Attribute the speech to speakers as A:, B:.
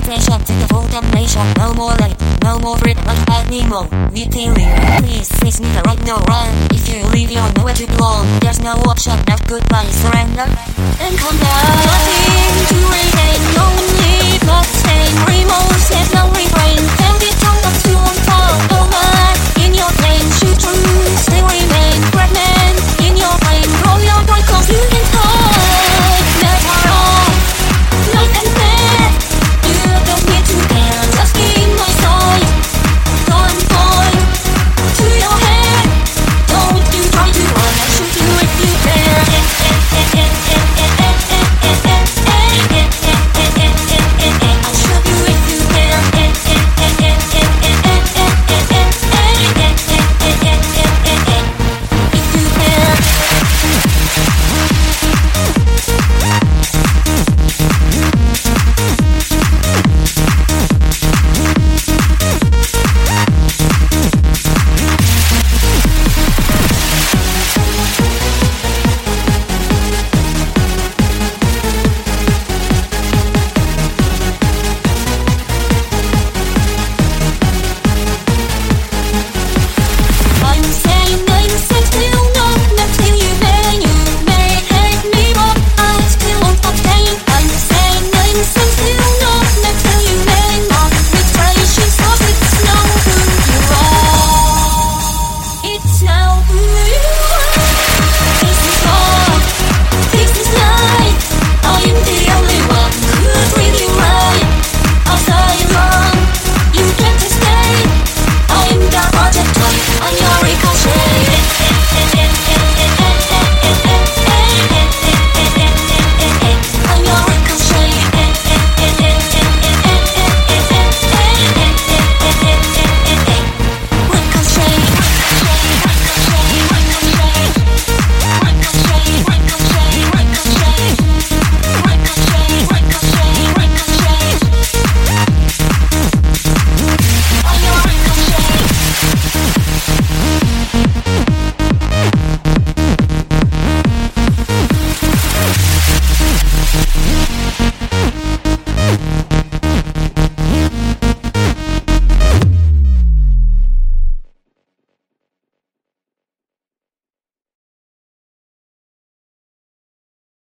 A: station to the full damnation. No more light, no more freedom like animal. Vitalier, please face me the right, no run. If you leave, you'll know where to belong. There's no option, now goodbye, surrender and come down. Nothing to regain, no